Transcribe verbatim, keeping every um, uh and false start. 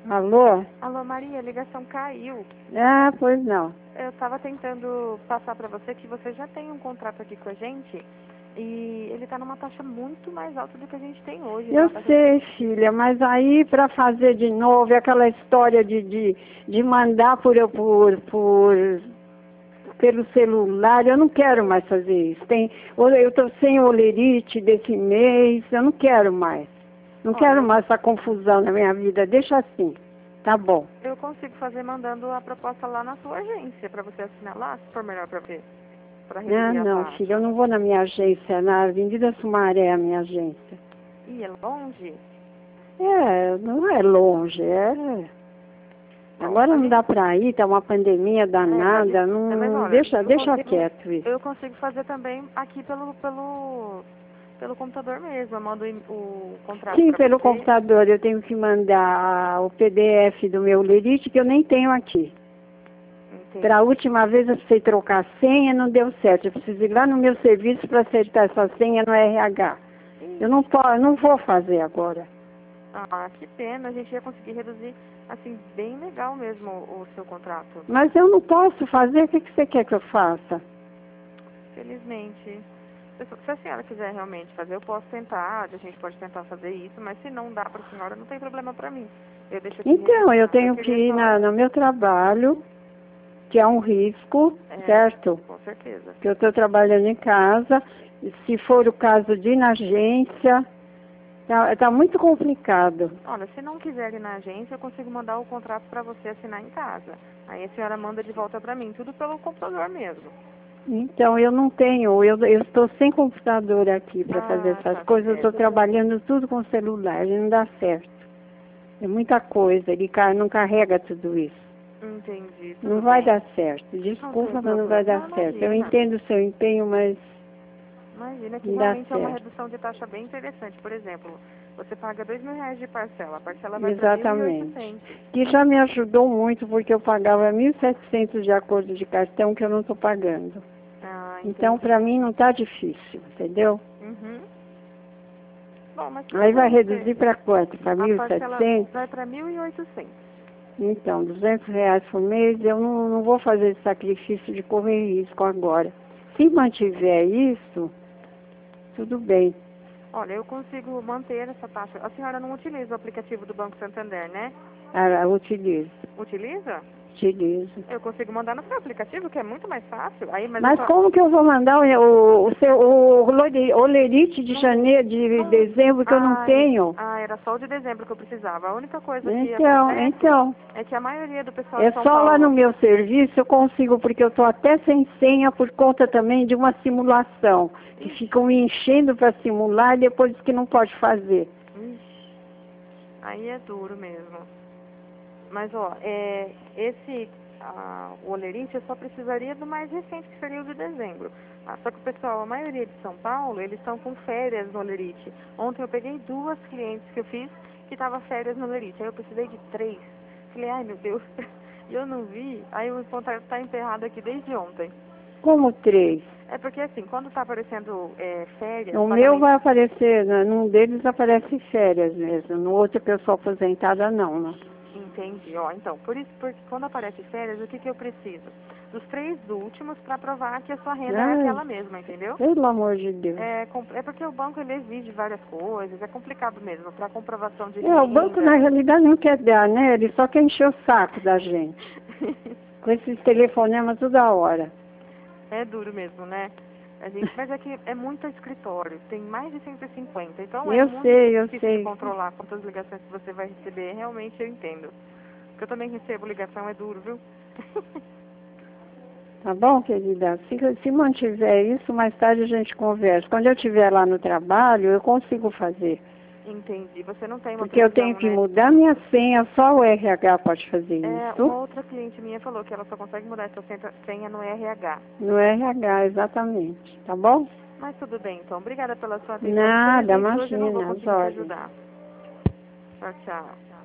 Alô? Alô, Maria, a ligação caiu. Ah, pois não. Eu estava tentando passar para você que você já tem um contrato aqui com a gente e ele está numa taxa muito mais alta do que a gente tem hoje. Eu Taxa... sei, filha, mas aí para fazer de novo é aquela história de, de, de mandar por, por, por, pelo celular, eu não quero mais fazer isso. Tem, eu estou sem olerite desse mês, eu não quero mais. Não Olha, quero eu... mais essa confusão na minha vida, deixa assim, tá bom. Eu consigo fazer mandando a proposta lá na sua agência, para você assinar lá, se for melhor para ver, para Ah, reduzir a não, taxa. filha, eu não vou na minha agência, na Avenida Sumaré, a minha agência. Ih, é longe? É, não é longe, é... Agora não gente... dá pra ir, tá uma pandemia danada, é, não, é, mas olha, deixa, eu deixa consigo, quieto isso. eu consigo fazer também aqui pelo, pelo, pelo computador mesmo. Eu mando o contrato Sim, para pelo você. computador, eu tenho que mandar o P D F do meu lerite, que eu nem tenho aqui. Para a última vez eu precisei trocar a senha, não deu certo. Eu preciso ir lá no meu serviço para acertar essa senha no R H. Eu não, posso, não vou fazer agora. Ah, que pena. A gente ia conseguir reduzir, assim, bem legal mesmo o, o seu contrato. Mas eu não posso fazer, o que, que você quer que eu faça? Felizmente. Se a senhora quiser realmente fazer, eu posso tentar, a gente pode tentar fazer isso, mas se não dá para a senhora, não tem problema para mim. Eu deixo aqui Então, eu tenho eu que ir só... na, no meu trabalho, que é um risco, é, certo? Com certeza. Que eu estou trabalhando em casa, se for o caso de ir na agência, tá, tá muito complicado. Olha, se não quiser ir na agência, eu consigo mandar o contrato para você assinar em casa. Aí a senhora manda de volta para mim, tudo pelo computador mesmo. Então, eu não tenho, eu estou sem computador aqui para ah, fazer essas tá coisas, eu certo. estou trabalhando tudo com celular, e não dá certo. É muita coisa, ele não carrega tudo isso. Entendi. Não Tudo vai bem. dar certo, desculpa, mas não vai dar não, certo. Eu imagina. entendo o seu empenho, mas Imagina que não dá realmente é uma certo. redução de taxa bem interessante. Por exemplo, você paga dois mil reais de parcela, a parcela vai para mil e Exatamente. oitocentos. Que já me ajudou muito, porque eu pagava mil e setecentos de acordo de cartão que eu não estou pagando. Ah, Então, para mim, não está difícil, entendeu? Uhum. Bom, mas Aí vai bem, reduzir para quanto? Para mil e setecentos? Vai para mil e oitocentos. Então, duzentos reais por mês, eu não, não vou fazer esse sacrifício de correr risco agora. Se mantiver isso, tudo bem. Olha, eu consigo manter essa taxa. A senhora não utiliza o aplicativo do Banco Santander, né? Ah, eu utilizo. Utiliza? Utilizo. Eu consigo mandar no seu aplicativo, que é muito mais fácil. Aí, mas Mas só... como que eu vou mandar o, o seu o olerite de janeiro, de não, dezembro que ai, eu não tenho? Ah, era só o de dezembro que eu precisava. A única coisa então, que então, é que a maioria do pessoal é de São só Paulo... lá no meu serviço eu consigo, porque eu estou até sem senha por conta também de uma simulação. Que ficam me enchendo para simular e depois que não pode fazer. Ixi, aí é duro mesmo. Mas, ó, é, esse, ah, o olerite eu só precisaria do mais recente, que seria o de dezembro. Ah, só que o pessoal, a maioria de São Paulo, eles estão com férias no olerite. Ontem eu peguei duas clientes que eu fiz que estavam férias no olerite. Aí eu precisei de três. Falei, ai meu Deus, e eu não vi. Aí o contrato está emperrado aqui desde ontem. Como três? É porque assim, quando está aparecendo é, férias... O meu vai aparecer, num deles aparece férias mesmo, no outro que eu sou aposentada não, né? Entendi, ó, então, por isso, porque quando aparece férias, o que que eu preciso? Dos três últimos para provar que a sua renda Ai, é aquela mesma, entendeu? Pelo amor de Deus. É, é porque o banco, ele exige várias coisas, é complicado mesmo, para comprovação de é, renda. O banco, na realidade, não quer dar, né? Ele só quer encher o saco da gente. Com esses telefonemas toda hora. É duro mesmo, né? A gente, mas é que é muito escritório, tem mais de cento e cinquenta, então eu é muito sei, difícil eu sei. de controlar quantas ligações que você vai receber, realmente eu entendo. Porque eu também recebo ligação, é duro, viu? Tá bom, querida? Se, se mantiver isso, mais tarde a gente conversa. Quando eu estiver lá no trabalho, eu consigo fazer. Entendi. Você não tem uma Porque eu tenho que né? mudar minha senha, só o R H pode fazer é, isso. Uma outra cliente minha falou que ela só consegue mudar essa senha no R H. No R H, exatamente. Tá bom? Mas tudo bem, então. Obrigada pela sua atenção. Nada, Infelizmente, hoje eu não vou imagina, as conseguir te ordens. ajudar. Tchau, tchau.